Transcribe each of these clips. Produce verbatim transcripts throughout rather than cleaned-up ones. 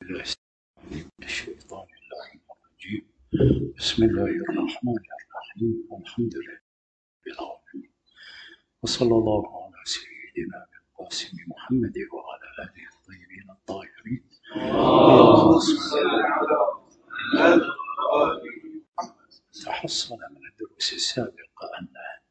الشيطان اللعين الرجيم. بسم الله الرحمن الرحيم. الحمد لله رب العالمين، وصلى الله على سيدنا القاسم محمد وعلى آله الطيبين الطاهرين. تحصل من الدروس السابقة أن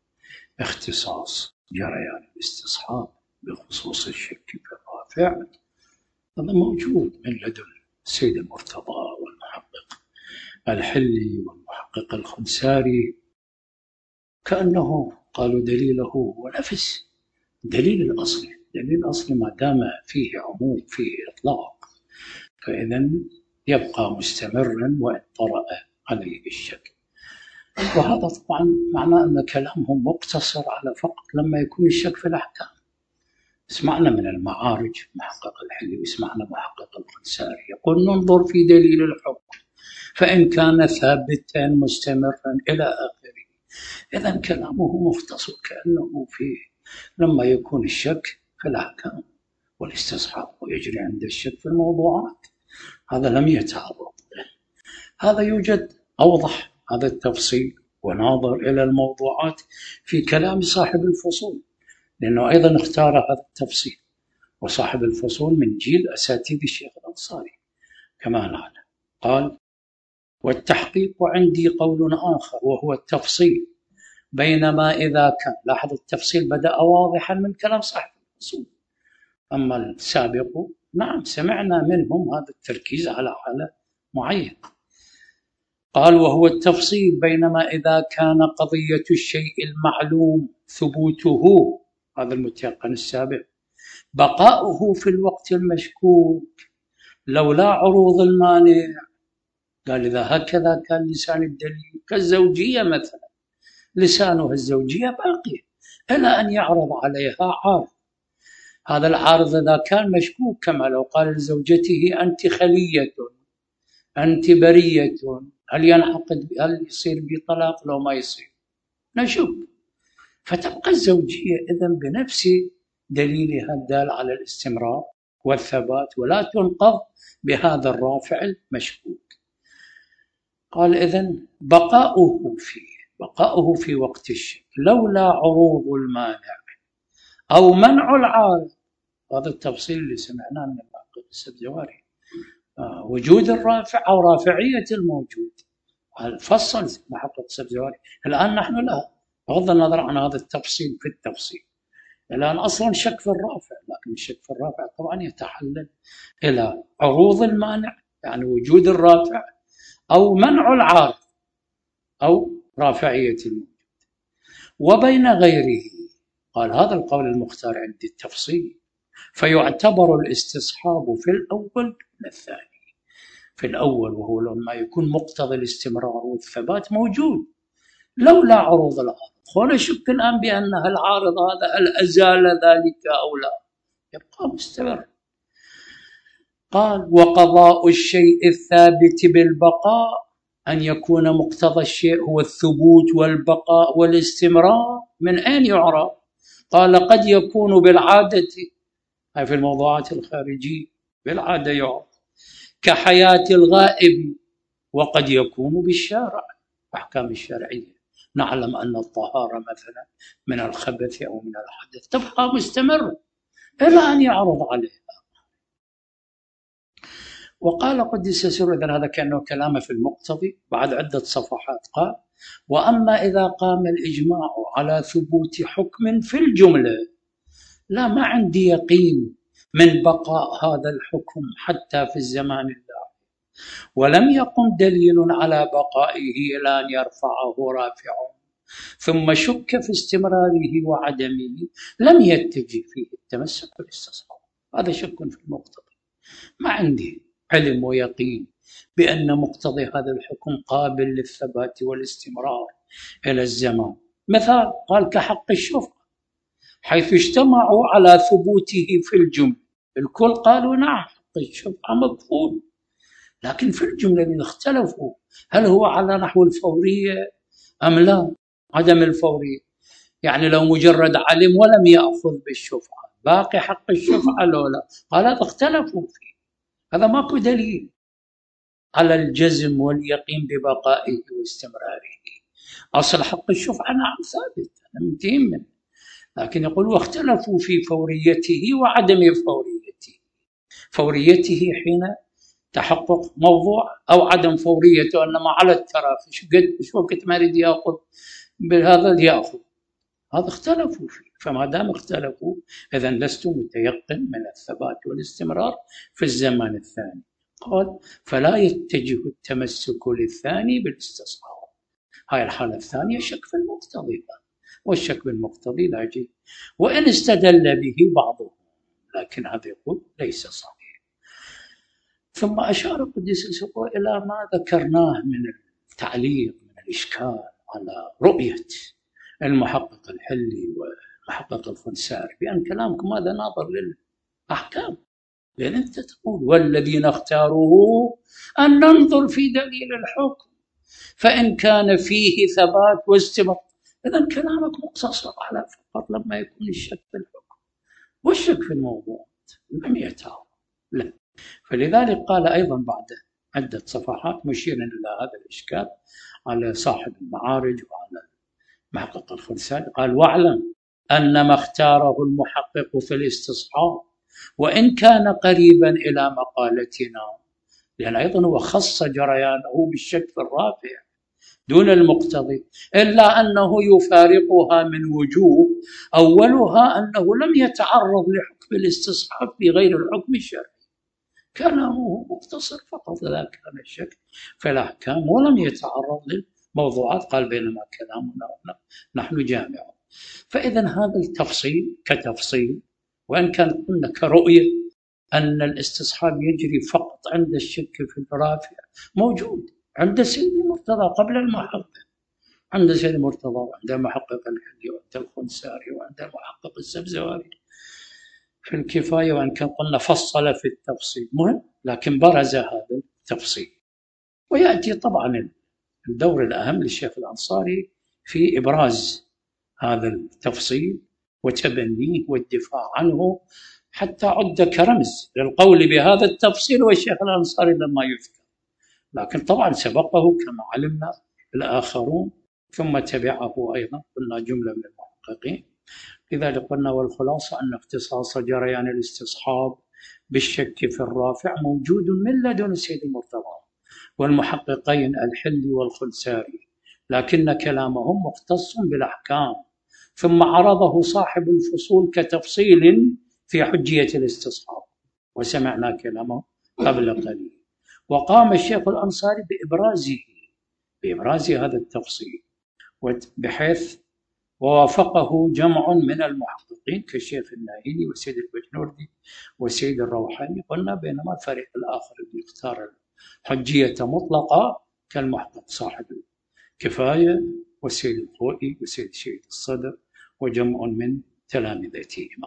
اختصاص جريان الاستصحاب بخصوص الشك في الرافع هذا موجود من لدن السيد المرتضى والمحقق الحلي والمحقق الخنساري، كأنه قالوا دليله هو نفس دليل الأصل. دليل الأصل ما دام فيه عموم فيه إطلاق فإذا يبقى مستمرا وإن طرأ عليه الشك. وهذا طبعا معناه أن كلامهم مقتصر على فقط لما يكون الشك في الأحكام. اسمعنا من المعارج محقق الحلي واسمعنا محقق الخنساري يقول ننظر في دليل الحكم فإن كان ثابتا مستمرا إلى آخره. إذا كلامه مختصر كأنه فيه لما يكون الشك في الأحكام والاستصحاب ويجري عند الشك في الموضوعات. هذا لم يتعرض له، هذا يوجد أوضح هذا التفصيل وناظر إلى الموضوعات في كلام صاحب الفصول، لأنه أيضا اختار هذا التفصيل، وصاحب الفصول من جيل أساتذة الشيخ الأنصاري كما نعلم. قال والتحقيق عندي قول آخر وهو التفصيل، بينما إذا كان، لاحظ التفصيل بدأ واضحا من كلام صاحب الفصول، أما السابق نعم سمعنا منهم هذا التركيز على حالة معينة. قال وهو التفصيل، بينما إذا كان قضية الشيء المعلوم ثبوته، هذا المتيقن السابق، بقاؤه في الوقت المشكوك لولا عروض المانع. قال إذا هكذا كان لسان الدليل كالزوجية مثلا، لسانه الزوجية باقي إلى أن يعرض عليها عارض. هذا العارض إذا كان مشكوك كما لو قال لزوجته أنت خلية أنت برية، هل ينعقد هل يصير بطلاق لو ما يصير؟ نشوف. فتبقى الزوجية إذن بنفس دليلها الدال على الاستمرار والثبات ولا تنقض بهذا الرافع المشكوك. قال إذن بقاؤه فيه بقاؤه في وقت الشك لولا عروض المانع أو منع العارض. هذا التفصيل اللي سمعناه من المحقق السبزواري، آه وجود الرافع أو رافعية الموجود. فصل محقق السبزواري. الآن نحن لا، بغض النظر عن هذا التفصيل في التفصيل، الآن أصلا شك في الرافع، لكن الشك في الرافع طبعا يتحلل إلى عروض المانع يعني وجود الرافع أو منع العارض أو رافعية الموجود. وبين غيره، قال هذا القول المختار عند التفصيل، فيعتبر الاستصحاب في الأول من الثاني. في الأول وهو لما يكون مقتضى الاستمرار والثبات موجود لولا عروض العارض. ولا شك الآن بأنها العارض هذا هل أزال ذلك أو لا، يبقى مستمر. قال وقضاء الشيء الثابت بالبقاء أن يكون مقتضى الشيء هو الثبوت والبقاء والاستمرار. من أين يعرف؟ قال قد يكون بالعادة، هاي في الموضوعات الخارجية بالعادة يعرف كحياة الغائب، وقد يكون بالشارع أحكام الشرعية. نعلم أن الطهارة مثلا من الخبث أو من الحدث تبقى مستمرة إلى أن يعرض عليها. وقال قدس سره، إذن هذا كأنه كلامه في المقتضي بعد عدة صفحات. قال وأما إذا قام الإجماع على ثبوت حكم في الجملة، لا ما عندي يقين من بقاء هذا الحكم حتى في الزمان اللاحق، ولم يقم دليل على بقائه إلى أن يرفعه رافع ثم شك في استمراره وعدمه، لم يتجه فيه التمسك بالاستصحاب. هذا شك في المقتضي، ما عندي علم ويقين بأن مقتضي هذا الحكم قابل للثبات والاستمرار إلى الزمان. مثال قال كحق الشفعة، حيث اجتمعوا على ثبوته في الجملة. الكل قالوا نعم حق الشفعة مقبول، لكن في الجملة اللي اختلفوا هل هو على نحو الفورية أم لا. عدم الفورية يعني لو مجرد علم ولم يأخذ بالشفعة باقي حق الشفعة لو لا. قال هذا اختلفوا فيه، هذا ماكو دليل على الجزم واليقين ببقائه واستمراره. أصل حق الشفعة نعم ثابت، أنا متهم منه، لكن يقول واختلفوا في فوريته وعدم فوريته. فوريته حين تحقق موضوع، أو عدم فوريته أنما على التراخي، شو قد شو وقت ما يريد ياخذ بهذا ياخذ، هذا اختلفوا فيه. فما دام اختلفوا إذا لست متيقن من الثبات والاستمرار في الزمان الثاني. قال فلا يتجه التمسك للثاني بالاستصحاب. هاي الحالة الثانية شك في المقتضي، والشك بالمقتضي لا يجي وإن استدل به بعضهم، لكن هذا يقول ليس صحيح. ثم أشار قدس سقوط إلى ما ذكرناه من التعليق من الإشكال على رؤية المحقق الحلي والمحقق الخنساري، بأن كلامكم هذا ناظر للأحكام، لأن أنت تقول والذين اختاروه أن ننظر في دليل الحكم، فإن كان فيه ثبات واستمرار، إذن كلامك مقتصر على فقط لما يكون الشك في الحكم، والشك في الموضوع لم يتعارض. لا. فلذلك قال أيضا بعد عدة صفحات مشيرا إلى هذا الإشكال على صاحب المعارج وعلى محقق الخنساري، قال واعلم أن ما اختاره المحقق في الاستصحاب وإن كان قريبا إلى مقالتنا، لأن أيضا هو خص جريانه بالشك في الرافع دون المقتضي، إلا أنه يفارقها من وجوه، أولها أنه لم يتعرض لحكم الاستصحاب في غير الحكم الشرعي، كلامه مقتصر فقط إذا كان الشك في الأحكام ولم يتعرض للموضوعات. قال بينما كلامنا نحن جامع. فإذا هذا التفصيل كتفصيل، وإن كان قلنا كرؤية أن الاستصحاب يجري فقط عند الشك في الرافع، موجود عند سيد المرتضى قبل المحقق، عند سيد المرتضى وعند المحقق الحلي وعند الخنساري وعند المحقق السبزواري في الكفاية، وإن كان قلنا فصل في التفصيل مهم، لكن برز هذا التفصيل. ويأتي طبعا الدور الأهم للشيخ الأنصاري في إبراز هذا التفصيل وتبنيه والدفاع عنه، حتى عد كرمز للقول بهذا التفصيل والشيخ الأنصاري لما يذكر، لكن طبعا سبقه كما علمنا الآخرون، ثم تبعه أيضا قلنا جملة من المحققين. لذلك قلنا والخلاصة أن اختصاص جريان الاستصحاب بالشك في الرافع موجود من لدن سيد المرتضى والمحققين الحلي والخنساري، لكن كلامهم مختص بالأحكام، ثم عرضه صاحب الفصول كتفصيل في حجية الاستصحاب، وسمعنا كلامه قبل قليل. وقام الشيخ الأنصاري بإبرازه بإبراز هذا التفصيل، بحيث ووافقه جمع من المحققين كالشيخ الناهيني وسيد البجنوردي وسيد الروحاني. قلنا بينما الفريق الآخر اللي اختار الحجية مطلقة كالمحقق صاحب الكفاية والسيد الخوئي وسيد شهيد الصدر وجمع من تلامذتهما.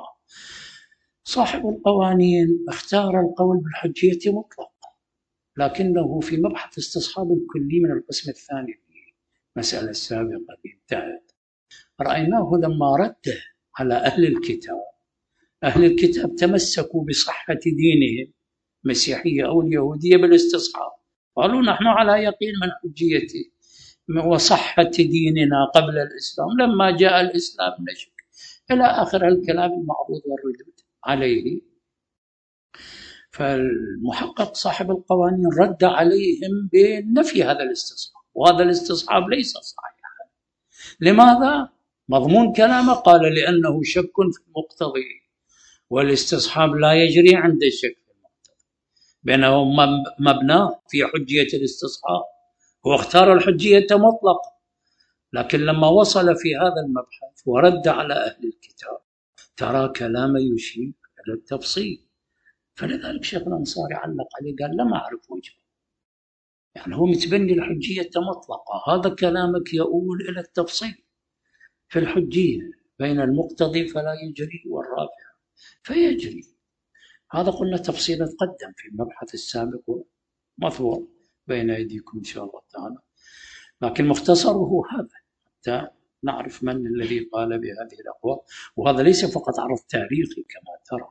صاحب القوانين اختار القول بالحجية مطلقة، لكنه في مبحث استصحاب الكلي من القسم الثاني المسألة السابقة انتهت، رأيناه لما رد على أهل الكتاب. أهل الكتاب تمسكوا بصحة دينهم المسيحية أو اليهودية بالاستصحاب، قالوا نحن على يقين من حجيته وصحة ديننا قبل الإسلام، لما جاء الإسلام نشك، إلى آخر الكلام المعروض والردود عليه. فالمحقق صاحب القوانين رد عليهم بنفي هذا الاستصحاب، وهذا الاستصحاب ليس صحيحا. لماذا؟ مضمون كلامه قال لأنه شك في المقتضي، والاستصحاب لا يجري عند الشك في المقتضي، بأنه مبنى في حجية الاستصحاب، هو اختار الحجية مطلقة، لكن لما وصل في هذا المبحث ورد على أهل الكتاب ترى كلام يشير إلى التفصيل. فلذلك شيخ الأنصاري علق عليه قال لم أعرف وجهه، يعني هو متبني الحجية مطلقة، هذا كلامك يؤول إلى التفصيل في الحجية بين المقتضي فلا يجري والرافع فيجري. هذا قلنا تفصيل تقدم في المبحث السابق ومطبوع بين أيديكم إن شاء الله تعالى، لكن مختصره هذا حتى نعرف من الذي قال بهذه الأقوال. وهذا ليس فقط عرض تاريخي كما ترى،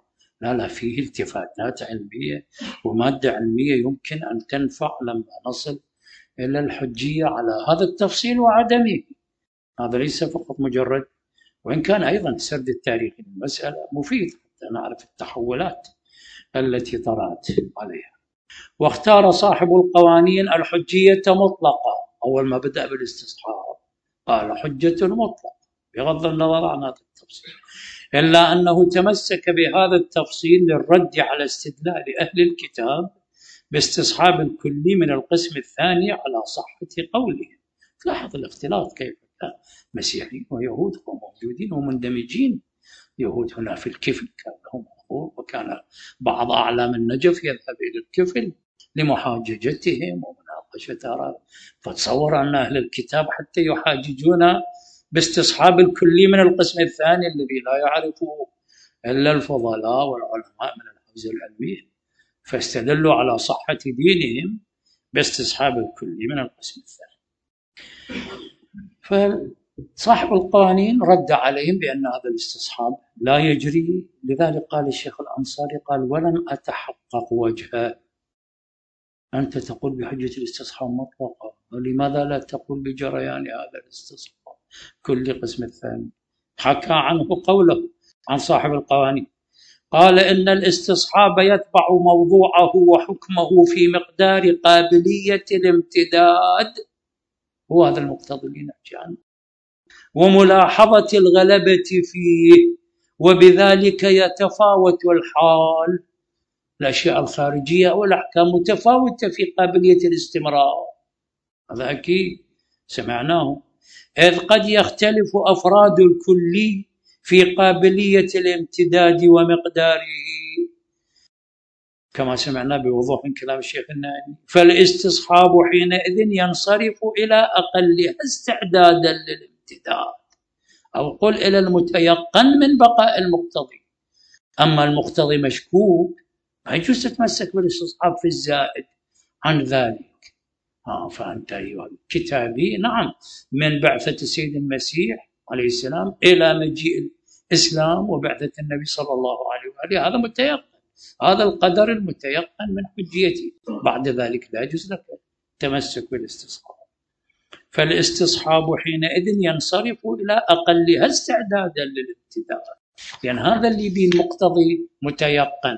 لا لا، فيه التفاتات علمية ومادة علمية يمكن أن تنفع لما نصل إلى الحجية على هذا التفصيل وعدمه. هذا ليس فقط مجرد، وإن كان أيضا سرد التاريخ للمسألة مفيد حتى نعرف التحولات التي طرأت عليها. واختار صاحب القوانين الحجية مطلقة. أول ما بدأ بالاستصحاب قال حجة مطلقة بغض النظر عن هذا التفصيل، إلا أنه تمسك بهذا التفصيل للرد على استدلال أهل الكتاب باستصحاب الكلي من القسم الثاني على صحة قوله. تلاحظ الاختلاط كيف مسيحيين ويهود موجودين ومندمجين. يهود هنا في الكفل كان لهم حضور، وكان بعض أعلام النجف يذهب إلى الكفل لمحاججتهم ومناقشة آراء. فتصور أن أهل الكتاب حتى يحاججون باستصحاب الكلي من القسم الثاني الذي لا يعرفه إلا الفضلاء والعلماء من الحوزة العلمية، فاستدلوا على صحة دينهم باستصحاب الكلي من القسم الثاني. فصاحب القوانين رد عليهم بأن هذا الاستصحاب لا يجري. لذلك قال الشيخ الأنصاري قال ولم أتحقق وجهه. أنت تقول بحجة الاستصحاب مطلقة، ولماذا لا تقول بجريان هذا الاستصحاب كل قسم الثاني؟ حكى عنه قوله عن صاحب القوانين، قال إن الاستصحاب يتبع موضوعه وحكمه في مقدار قابلية الامتداد، هو هذا المقتضي اللي نحكي عنه، وملاحظة الغلبة فيه، وبذلك يتفاوت الحال. الأشياء الخارجية والأحكام متفاوتة في قابلية الاستمرار، هذا أكيد سمعناه، إذ قد يختلف أفراد الكلي في قابلية الامتداد ومقداره، كما سمعنا بوضوح من كلام الشيخ النائمي. فالاستصحاب حينئذ ينصرف إلى أقلها استعدادا للامتداد، أو قل إلى المتيقن من بقاء المقتضي. أما المقتضي مشكوك ما يجوز تتمسك بالاستصحاب في الزائد عن ذلك. آه فأنت أيها الكتابي، نعم، من بعثة السيد المسيح عليه السلام إلى مجيء الإسلام وبعثة النبي صلى الله عليه وآله، هذا متيقن، هذا القدر المتيقن من حجيته. بعد ذلك لا يجوز لك التمسك بالاستصحاب. فالاستصحاب حينئذ ينصرف إلى أقلها استعدادا للابتداء، لأن يعني هذا اللي به المقتضي متيقن.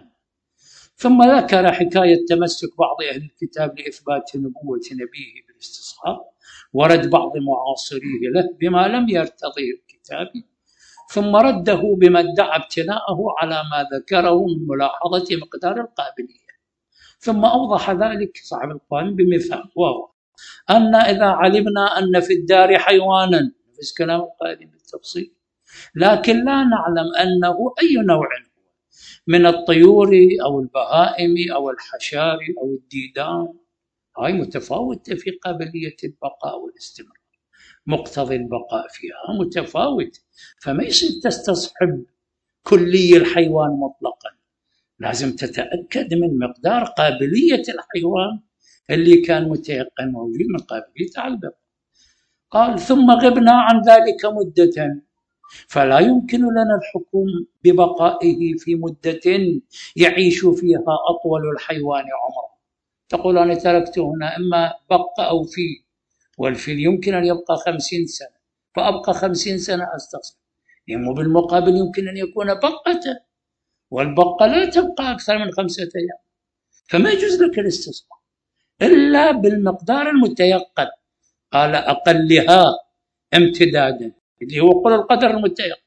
ثم ذكر حكاية تمسك بعض أهل الكتاب لإثبات نبوة نبيه بالاستصحاب ورد بعض معاصريه له بما لم يرتضيه الكتاب، ثم رده بما ادعى ابتلاءه على ما ذكره من ملاحظة مقدار القابلية. ثم أوضح ذلك صاحب القوانين بمثال، وهو أن إذا علمنا أن في الدار حيوانا، نفس كلام القائلين بالتفصيل، لكن لا نعلم أنه أي نوع من الطيور أو البهائم أو الحشار أو الديدان، هاي متفاوتة في قابلية البقاء والاستمرار، مقتضي البقاء فيها متفاوت، فما يصير تستصحب كلي الحيوان مطلقا، لازم تتأكد من مقدار قابلية الحيوان اللي كان متيقن موجود من قابلية على البقاء. قال ثم غبنا عن ذلك مدة، فلا يمكن لنا الحكم ببقائه في مدة يعيش فيها أطول الحيوان عمره. تقول أنا تركته هنا إما بق أو في، والفيل يمكن أن يبقى خمسين سنة، فأبقى خمسين سنة أستصحب، يمو بالمقابل يمكن أن يكون بقة، والبقة لا تبقى أكثر من خمسة أيام، فما يجوز لك الاستصحاب إلا بالمقدار المتيقن. قال أقلها امتدادا اللي هو قل القدر المتيقن.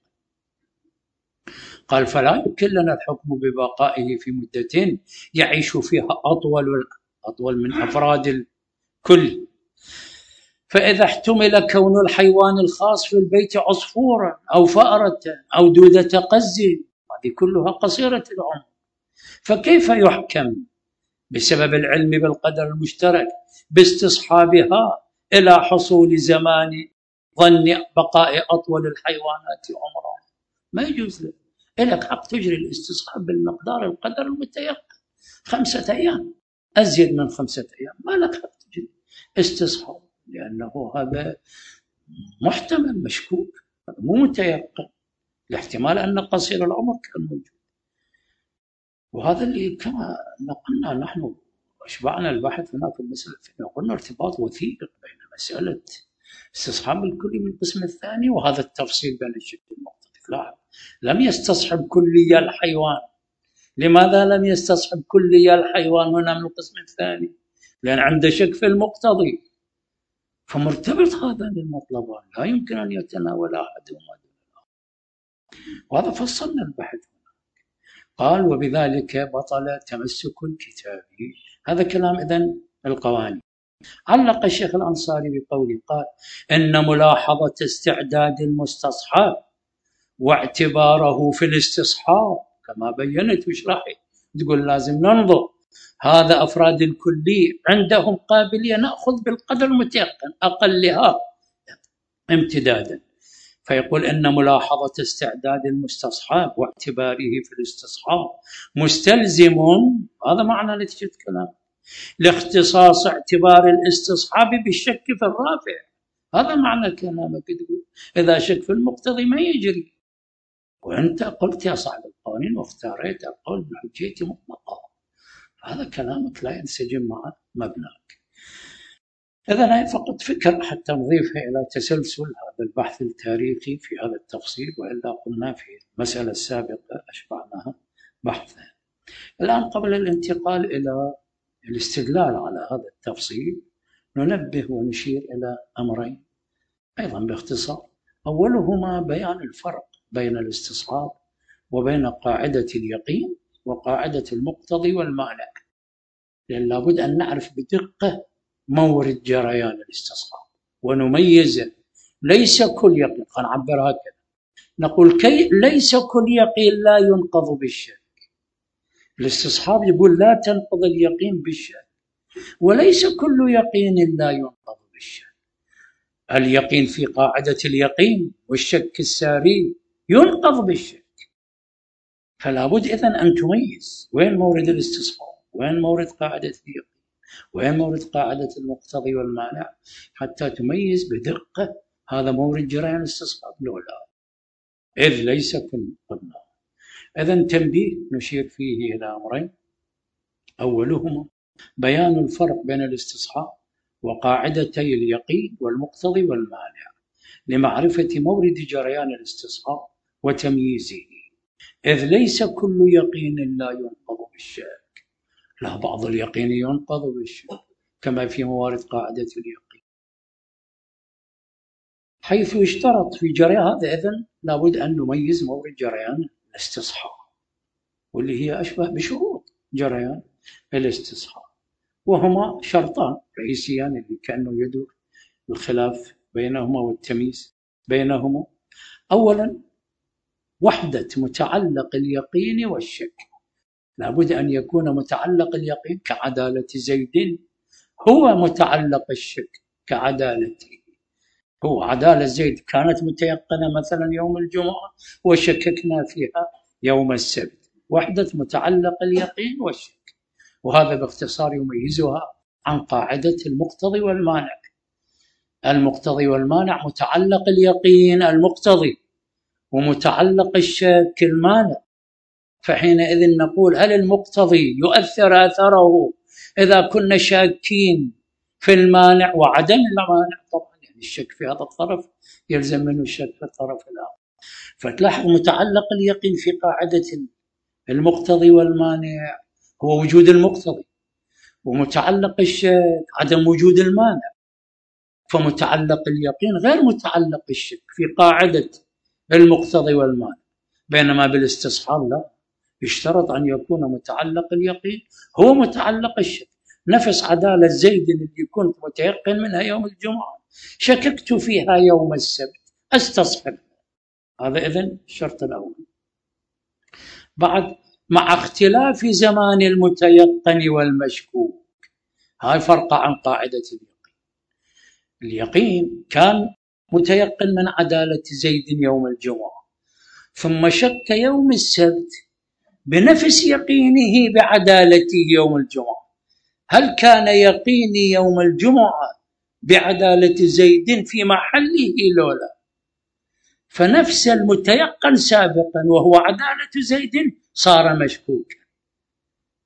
قال فلا يمكن لنا الحكم ببقائه في مدة يعيش فيها أطول أطول من أفراد الكل. فإذا احتمل كون الحيوان الخاص في البيت عصفورا أو فأرة أو دودة قز، هذه كلها قصيرة العمر، فكيف يحكم بسبب العلم بالقدر المشترك باستصحابها إلى حصول زمان ظن بقاء أطول الحيوانات عمرا؟ ما يجوز لك، لك حق تجري الاستصحاب بالمقدار القدر المتيقن، خمسة أيام، أزيد من خمسة أيام ما لك حق تجري استصحاب، لأنه هذا محتمل مشكوك، مو متيقن، الاحتمال أن قصير العمر كان موجود. وهذا اللي كما نقلنا نحن أشبعنا البحث هنا في المسألة الثانية، قلنا ارتباط وثيق بين مسألة استصحاب الكلي من القسم الثاني وهذا التفصيل بين الشك والمقتضي. لاحظ، لم يستصحب كلي الحيوان. لماذا لم يستصحب كلي الحيوان هنا من القسم الثاني؟ لأن عنده شك في المقتضي، فمرتبط هذان المطلبان، لا يمكن أن يتناول أحدهما دون الآخر. وهذا فصلنا البحث هنا. قال وبذلك بطل تمسك الكتاب. هذا كلام إذن القوانين. علق الشيخ الأنصاري بقوله، قال إن ملاحظة استعداد المستصحاب واعتباره في الاستصحاب كما بينت وشرحت، تقول لازم ننظر هذا أفراد الكلي عندهم قابلية نأخذ بالقدر المتيقن أقلها امتدادا، فيقول إن ملاحظة استعداد المستصحاب واعتباره في الاستصحاب مستلزم، هذا معنى نتيجة كلام، لاختصاص اعتبار الاستصحاب بالشك في الرافع. هذا معنى كلامك، تقول إذا شك في المقتضي ما يجري، وأنت قلت يا صاحب القوانين واختاريت القول بالحجية مطلقة، هذا كلامك لا ينسجم مع مبناك. إذن هي فقط فكرة حتى نضيفها إلى تسلسل هذا البحث التاريخي في هذا التفصيل، وإلا قلنا في المسألة السابقة أشبعناها بحثا. الآن قبل الانتقال إلى الاستدلال على هذا التفصيل ننبه ونشير إلى أمرين أيضا باختصار. أولهما بيان الفرق بين الاستصحاب وبين قاعدة اليقين وقاعدة المقتضي والمانع، لأن لابد أن نعرف بدقة مورد جريان الاستصحاب ونميزه. ليس كل يقين، خلينا نعبر هكذا، نقول كي ليس كل يقين لا ينقض بالشك. الاستصحاب يقول لا تنقض اليقين بالشك، وليس كل يقين لا ينقض بالشك. اليقين في قاعدة اليقين والشك الساري ينقض بالشك، فلا بد إذن أن تميز وين مورد الاستصحاب، وين مورد قاعدة اليقين، وين مورد قاعدة المقتضي والمانع، حتى تميز بدقة هذا مورد جريان الاستصحاب لو لا، إذ ليس كل قلنا. إذن تنبيه نشير فيه إلى أمرين، أولهما بيان الفرق بين الاستصحاب وقاعدتي اليقين والمقتضي والمانع لمعرفة مورد جريان الاستصحاب وتمييزه، إذ ليس كل يقين لا ينقض بالشك، لا بعض اليقين ينقض بالشك كما في موارد قاعدة اليقين، حيث يشترط في جريان هذا. إذن لابد أن نميز مورد جريان الاستصحاب واللي هي أشبه بشروط جريان الاستصحاب، وهما شرطان رئيسيان اللي كأنه يدور الخلاف بينهما والتمييز بينهما. أولا وحدة متعلق اليقين والشك، لابد أن يكون متعلق اليقين كعدالة زيد هو متعلق الشك كعدالته. هو عدالة زيد كانت متيقنة مثلا يوم الجمعة وشككنا فيها يوم السبت، وحدة متعلق اليقين والشك، وهذا باختصار يميزها عن قاعدة المقتضي والمانع. المقتضي والمانع متعلق اليقين المقتضي ومتعلق الشك المانع، فحينئذ نقول هل المقتضي يؤثر أثره إذا كنا شاكين في المانع وعدم المانع؟ طبعا يعني الشك في هذا الطرف يلزم منه الشك في الطرف الآخر. فتلاحظ متعلق اليقين في قاعدة المقتضي والمانع هو وجود المقتضي، ومتعلق الشك عدم وجود المانع، فمتعلق اليقين غير متعلق الشك في قاعدة المقتضي والمانع، بينما بالاستصحاب لا، يشترط أن يكون متعلق اليقين هو متعلق الشك. نفس عدالة زيد اللي كنت متيقن منها يوم الجمعة شككت فيها يوم السبت استصحب، هذا إذن الشرط الأول. بعد مع اختلاف زمان المتيقن والمشكوك، هاي فرق عن قاعدة اليقين. اليقين كان متيقن من عدالة زيد يوم الجمعة، ثم شك يوم السبت بنفس يقينه بعدالته يوم الجمعة، هل كان يقيني يوم الجمعة بعدالة زيد في محله لولا؟ فنفس المتيقن سابقا وهو عدالة زيد صار مشكوكا،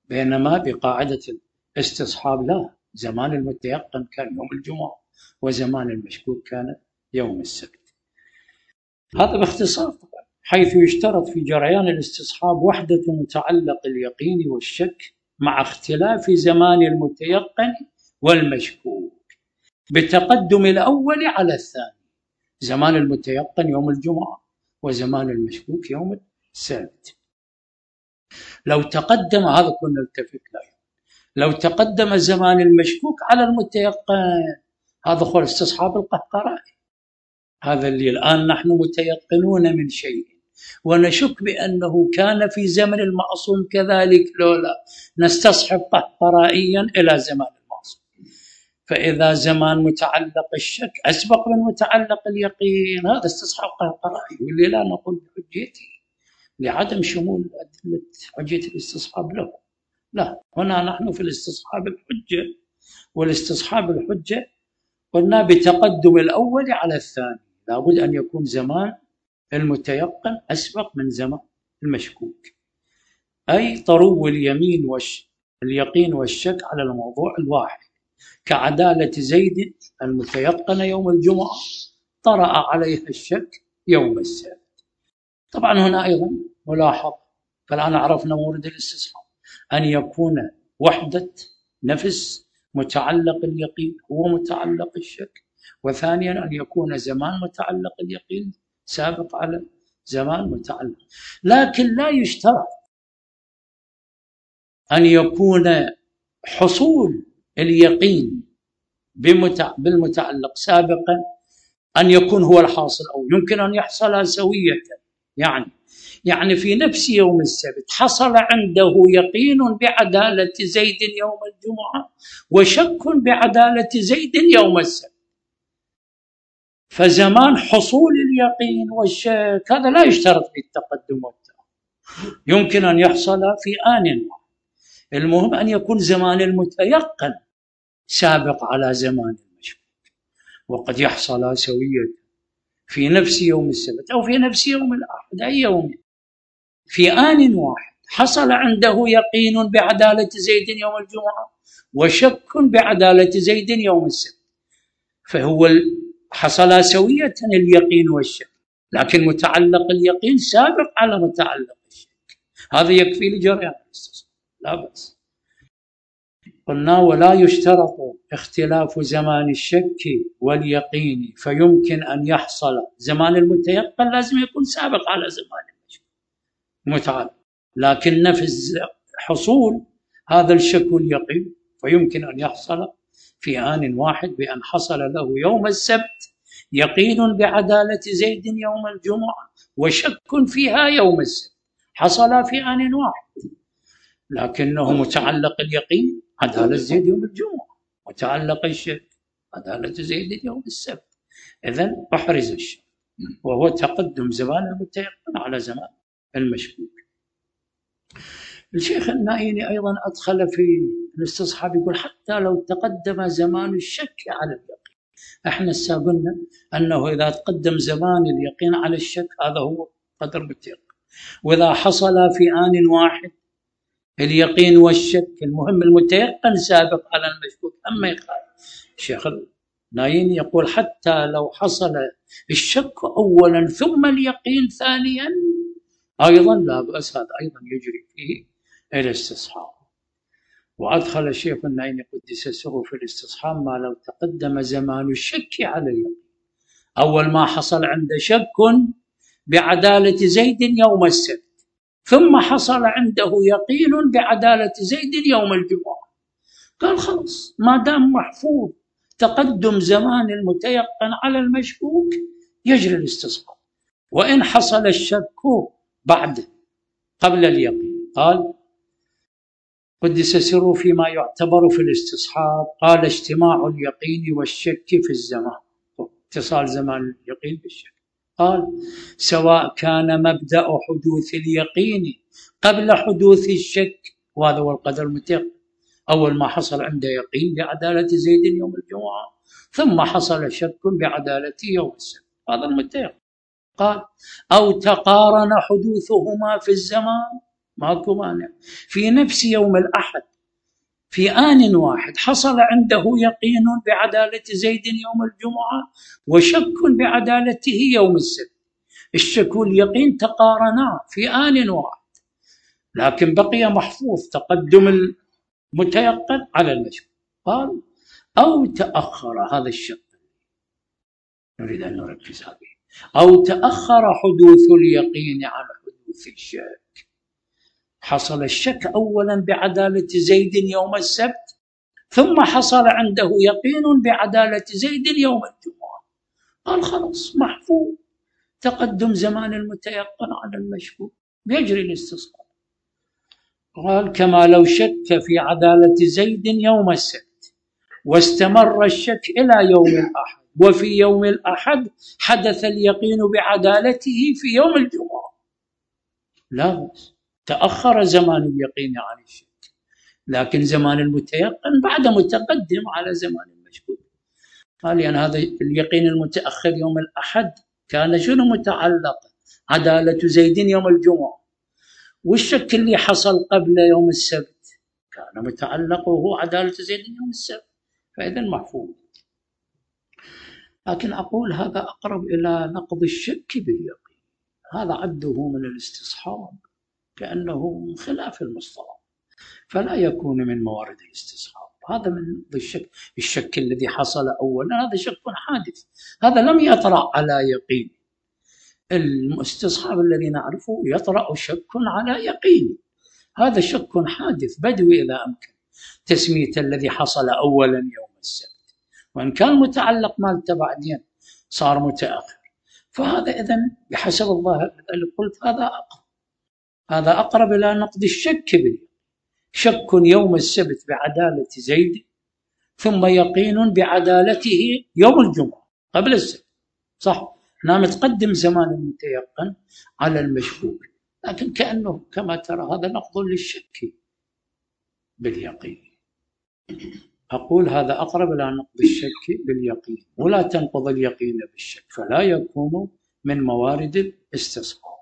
بينما بقاعدة الاستصحاب لا، زمان المتيقن كان يوم الجمعة، وزمان المشكوك كان يوم السبت. هذا باختصار طبعا، حيث يشترط في جريان الاستصحاب وحدة متعلق اليقين والشك مع اختلاف زمان المتيقن والمشكوك بتقدم الأول على الثاني. زمان المتيقن يوم الجمعة، وزمان المشكوك يوم السبت. لو تقدم، هذا كنا نتفق له، لو تقدم زمان المشكوك على المتيقن، هذا هو الاستصحاب القهقرائي، هذا اللي الآن نحن متيقنون من شيء ونشك بأنه كان في زمن المعصوم كذلك لولا، نستصحب قهقرائيا إلى زمان المعصوم. فإذا زمان متعلق الشك أسبق من متعلق اليقين، هذا استصحاب قهقرائي، واللي لا نقول بحجيته لعدم شمول أدلة حجية الاستصحاب له. لا، هنا نحن في الاستصحاب الحجة، والاستصحاب الحجة قلنا بتقدم الأول على الثاني، لابد أن يكون زمان المتيقن أسبق من زمان المشكوك، أي طرو اليمين والش... اليقين والشك على الموضوع الواحد، كعدالة زيد المتيقن يوم الجمعة طرأ عليها الشك يوم السبت. طبعا هنا أيضا ملاحظ، فالآن عرفنا مورد الاستصحاب، أن يكون وحدة نفس متعلق اليقين هو متعلق الشك، وثانيا أن يكون زمان متعلق اليقين سابق على زمان متعلق. لكن لا يشترط أن يكون حصول اليقين بالمتعلق سابقا أن يكون هو الحاصل، أو يمكن أن يحصل سوية. يعني يعني في نفس يوم السبت حصل عنده يقين بعدالة زيد يوم الجمعة وشك بعدالة زيد يوم السبت، فزمان حصول اليقين والشك هذا لا يشترط بالتقدم والتأخر، يمكن أن يحصل في آن واحد. المهم أن يكون زمان المتيقن سابق على زمان المشكوك، وقد يحصل سوية في نفس يوم السبت أو في نفس يوم الأحد، أي يوم في آن واحد حصل عنده يقين بعدالة زيد يوم الجمعة وشك بعدالة زيد يوم السبت، فهو حصل سوية اليقين والشك، لكن متعلق اليقين سابق على متعلق الشك، هذا يكفي لجريان الاستصحاب لا بأس. قلنا ولا يشترط اختلاف زمان الشك واليقين، فيمكن أن يحصل زمان المتيقن لازم يكون سابق على زمان المتعلق، لكن نفس حصول هذا الشك واليقين فيمكن أن يحصل في آن واحد، بأن حصل له يوم السبت يقين بعدالة زيد يوم الجمعة وشك فيها يوم السبت، حصل في آن واحد، لكنه متعلق اليقين عدالة زيد يوم الجمعة، متعلق الشك عدالة زيد يوم السبت. إذن أحرز الشك، وهو تقدم زمان المتيقن على زمان المشكوك. الشيخ النائيني أيضا أدخل في الاستصحاب، يقول حتى لو تقدم زمان الشك على اليقين، احنا قلنا أنه إذا تقدم زمان اليقين على الشك هذا هو قدر متيقن، وإذا حصل في آن واحد اليقين والشك المهم المتيقن سابق على المشكوك. أما يقال الشيخ النائيني يقول حتى لو حصل الشك أولا ثم اليقين ثانيا أيضا لا بأس، هذا أيضا يجري فيه الاستصحاب. وأدخل الشيخ النائيني قدس سره في الاستصحاب ما لو تقدم زمان الشك على اليقين، أول ما حصل عنده شك بعدالة زيد يوم السبت، ثم حصل عنده يقين بعدالة زيد يوم الجمعة، قال خلاص ما دام محفوظ تقدم زمان المتيقن على المشكوك يجري الاستصحاب، وإن حصل الشك بعد قبل اليقين. قال قدس سره فيما يعتبر في الاستصحاب، قال اجتماع اليقين والشك في الزمان، اتصال زمان اليقين بالشك، قال سواء كان مبدأ حدوث اليقين قبل حدوث الشك، وهذا هو القدر المتيقن، أول ما حصل عنده يقين بعدالة زيد يوم الجمعة ثم حصل شك بعدالة يوم السبت، هذا المتيقن. قال أو تقارن حدوثهما في الزمان، ماكو مانع. في نفس يوم الأحد في آن واحد حصل عنده يقين بعدالة زيد يوم الجمعة وشك بعدالته يوم السبت. الشك واليقين تقارنا في آن واحد، لكن بقي محفوظ تقدم المتيقن على المشك. قال أو تأخر، هذا الشك نريد أن نركز عليه، أو تأخر حدوث اليقين عن حدوث الشك. حصل الشك أولا بعدالة زيد يوم السبت، ثم حصل عنده يقين بعدالة زيد يوم الجمعة. قال خلاص محفوظ تقدم زمان المتيقن على المشكوك، يجري الاستصحاب. قال كما لو شك في عدالة زيد يوم السبت واستمر الشك إلى يوم الأحد، وفي يوم الأحد حدث اليقين بعدالته في يوم الجمعة، لا بأس، تأخر زمان اليقين عن الشك، لكن زمان المتيقن بعد متقدم على زمان المشكوك. قال يعني هذا اليقين المتأخر يوم الأحد كان شنو متعلق؟ عدالة زيد يوم الجمعة، والشك اللي حصل قبل يوم السبت كان متعلق وهو عدالة زيد يوم السبت، فإذا محفوظ. لكن أقول هذا أقرب إلى نقض الشك باليقين، هذا عده من الاستصحاب كأنه خلاف المصطلح، فلا يكون من موارد الاستصحاب. هذا من الشك، الشك الذي حصل أولا هذا شك حادث، هذا لم يطرأ على يقين. الاستصحاب الذي نعرفه يطرأ شك على يقين، هذا شك حادث بدوي إذا أمكن تسمية الذي حصل أولا يوم السبت، وإن كان متعلق مالته بعدين صار متأخر، فهذا إذن بحسب الظاهر اللي قلت هذا أقرب، هذا أقرب إلى نقد الشك باليقين. شك يوم السبت بعدالة زيد، ثم يقين بعدالته يوم الجمعة قبل السبت، صح، لا متقدم زمان المتيقن على المشكوك، لكن كأنه كما ترى هذا نقض للشك باليقين. أقول هذا أقرب إلى نقض الشك باليقين، ولا تنقض اليقين بالشك، فلا يكون من موارد الاستصحاب.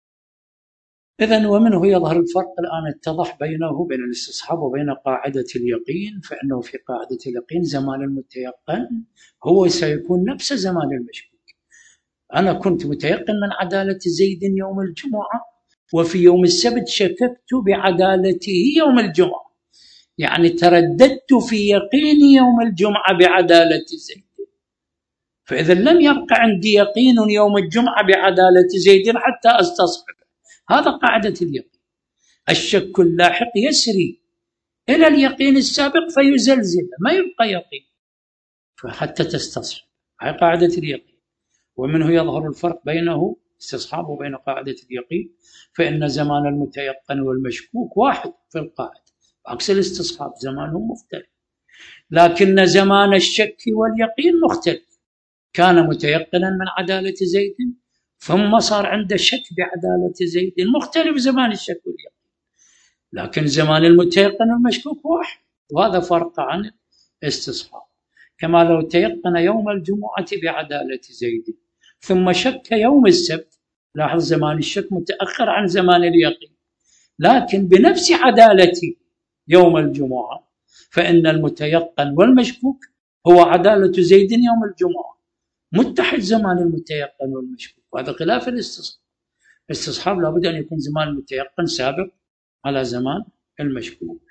إذن ومنه يظهر الفرق الآن اتضح بينه وبين الاستصحاب وبين قاعدة اليقين، فإنه في قاعدة اليقين زمان المتيقن هو سيكون نفس زمان المشكوك. أنا كنت متيقن من عدالة زيد يوم الجمعة، وفي يوم السبت شككت بعدالته يوم الجمعة، يعني ترددت في يقين يوم الجمعة بعدالة زيد، فإذا لم يبقى عندي يقين يوم الجمعة بعدالة زيد حتى أستصحب. هذا قاعدة اليقين. الشك اللاحق يسري إلى اليقين السابق فيزلزل، ما يبقى يقين حتى تستصحب، هذه قاعدة اليقين. ومنه يظهر الفرق بينه استصحاب وبين قاعدة اليقين، فإن زمان المتيقن والمشكوك واحد في القاعدة، عكس الاستصحاب زمانهم مختلف. لكن زمان الشك واليقين مختلف، كان متيقنا من عدالة زيد ثم صار عنده شك بعدالة زيد، مختلف زمان الشك واليقين، لكن زمان المتيقن والمشكوك واحد، وهذا فرق عن الاستصحاب. كما لو تيقن يوم الجمعة بعدالة زيد ثم شك يوم السبت، لاحظ زمان الشك متأخر عن زمان اليقين، لكن بنفس عدالة يوم الجمعة، فإن المتيقن والمشكوك هو عدالة زيد يوم الجمعة، متحد زمان المتيقن والمشكوك، وهذا خلاف الاستصحاب. الاستصحاب لابد أن يكون زمان المتيقن سابق على زمان المشكوك،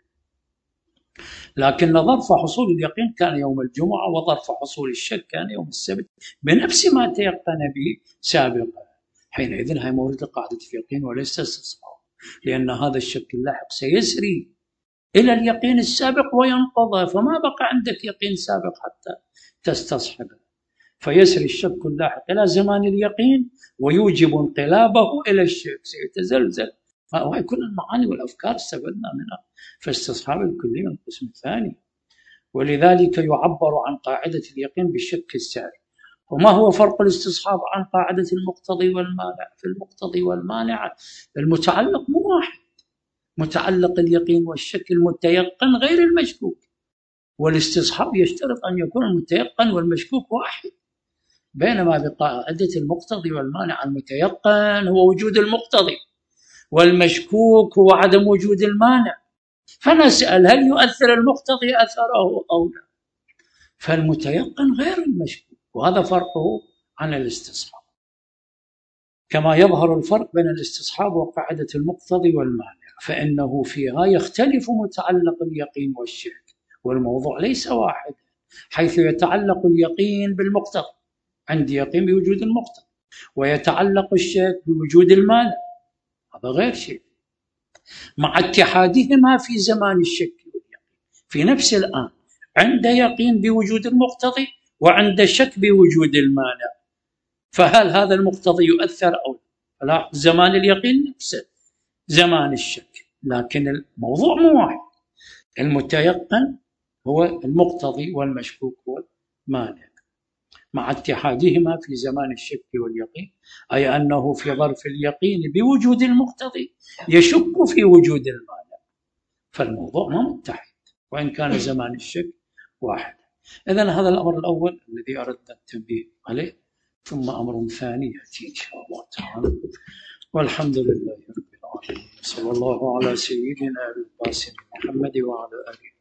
لكن ظرف حصول اليقين كان يوم الجمعة، وظرف حصول الشك كان يوم السبت بنفس ما تيقن به سابقا. حينئذ هي مورد قاعدة اليقين وليس استصحاب، لأن هذا الشك اللاحق سيسري إلى اليقين السابق وينقضه، فما بقى عندك يقين سابق حتى تستصحبه، فيسري الشك اللاحق إلى زمان اليقين ويوجب انقلابه إلى الشك، سيتزلزل. وهي كل المعاني والأفكار استفدنا منها في استصحاب الكلي من القسم الثاني. ولذلك يعبر عن قاعدة اليقين بالشك الساري. وما هو فرق الاستصحاب عن قاعدة المقتضي والمانع؟ في المقتضي والمانع المتعلق مو واحد، متعلق اليقين والشك المتيقن غير المشكوك، والاستصحاب يشترط أن يكون المتيقن والمشكوك واحد، بينما بقاعدة المقتضي والمانع المتيقن هو وجود المقتضي والمشكوك هو عدم وجود المانع، فنسأل هل يؤثر المقتضي أثره أو لا؟ فالمتيقن غير المشكوك، وهذا فرقه عن الاستصحاب، كما يظهر الفرق بين الاستصحاب وقاعدة المقتضي والمانع، فإنه فيها يختلف متعلق اليقين والشك، والموضوع ليس واحد، حيث يتعلق اليقين بالمقتضي، عندي يقين بوجود المقتضي، ويتعلق الشك بوجود المانع، هذا غير شيء، مع اتحادهما في زمان الشك واليقين في نفس الآن، عند يقين بوجود المقتضي وعند شك بوجود المانع، فهل هذا المقتضي يؤثر أو لا؟ زمان اليقين نفسه زمان الشك، لكن الموضوع مو واحد، المتيقن هو المقتضي والمشكوك والمانع، مع اتحادهما في زمان الشك واليقين، أي أنه في ظرف اليقين بوجود المقتضي يشك في وجود المانع، فالموضوع ما متحد وإن كان زمان الشك واحد. إذن هذا الأمر الأول الذي أردت التنبيه عليه، ثم أمر ثاني يأتي إن شاء الله تعالى، والحمد لله رب العالمين، صلى الله على سيدنا القاسم محمد وعلى آله